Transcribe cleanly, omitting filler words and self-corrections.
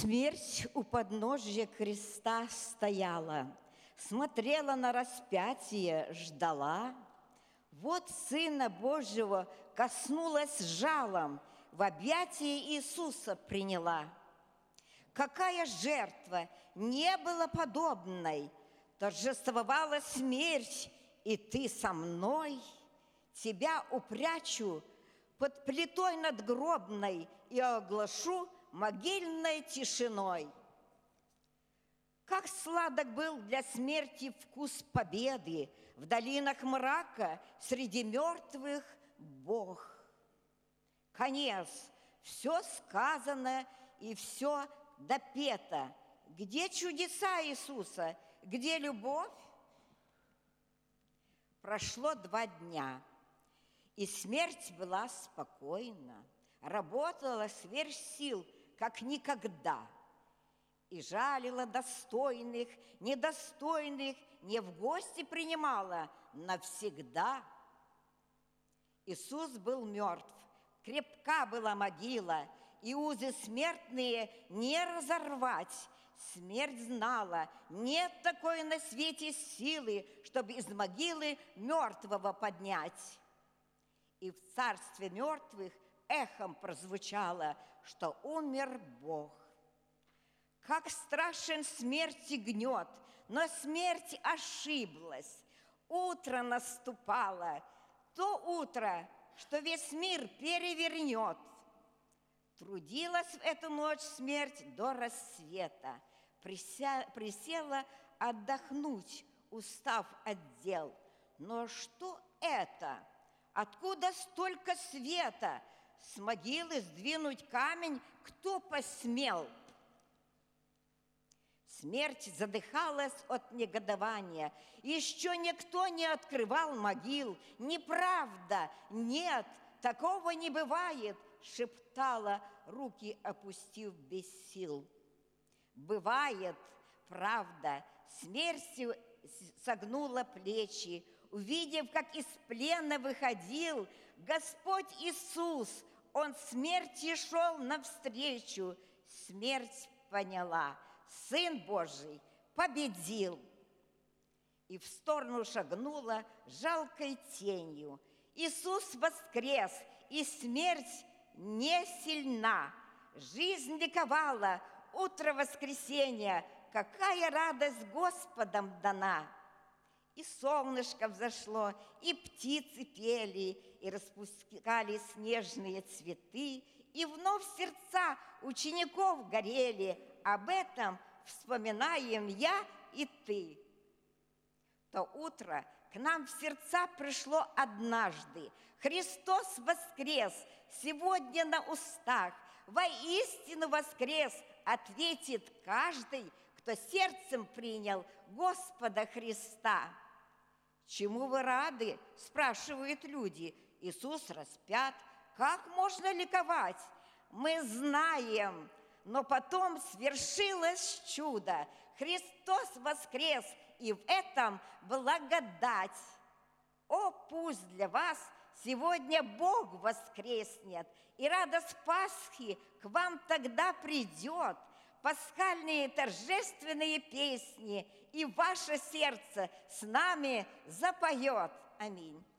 Смерть у подножья креста стояла, смотрела на распятие, ждала. Вот Сына Божьего коснулась жалом, в объятие Иисуса приняла. Какая жертва не была подобной, торжествовала смерть, и ты со мной. Тебя упрячу под плитой надгробной и оглашу могильной тишиной. Как сладок был для смерти вкус победы в долинах мрака среди мертвых Бог. Конец, все сказано и все допето. Где чудеса Иисуса, где любовь? Прошло 2 дня, и смерть была спокойна, работала сверх сил, как никогда, и жалила достойных, недостойных, не в гости принимала навсегда. Иисус был мертв, крепка была могила, и узы смертные не разорвать. Смерть знала, нет такой на свете силы, чтобы из могилы мертвого поднять. И в царстве мертвых эхом прозвучало, что умер Бог. Как страшен смерти гнет, но смерть ошиблась. Утро наступало, то утро, что весь мир перевернет. Трудилась в эту ночь смерть до рассвета, присела отдохнуть, устав от дел. Но что это? Откуда столько света? С могилы сдвинуть камень кто посмел? Смерть задыхалась от негодования. Еще никто не открывал могил. Неправда, нет, такого не бывает, шептала, руки опустив без сил. Бывает, правда, смертью согнула плечи, увидев, как из плена выходил Господь Иисус. Он смерти шел навстречу, смерть поняла, Сын Божий победил. И в сторону шагнула жалкой тенью. Иисус воскрес, и смерть не сильна. Жизнь ликовала, утро воскресенья, какая радость Господом дана! И солнышко взошло, и птицы пели, и распускали снежные цветы, и вновь сердца учеников горели. Об этом вспоминаем я и ты. То утро к нам в сердца пришло однажды. Христос воскрес, сегодня на устах. Воистину воскрес, ответит каждый, кто сердцем принял Господа Христа. Чему вы рады? Спрашивают люди. Иисус распят. Как можно ликовать? Мы знаем, но потом свершилось чудо. Христос воскрес, и в этом благодать. О, пусть для вас сегодня Бог воскреснет, и радость Пасхи к вам тогда придет. Пасхальные торжественные песни, и ваше сердце с нами запоет. Аминь.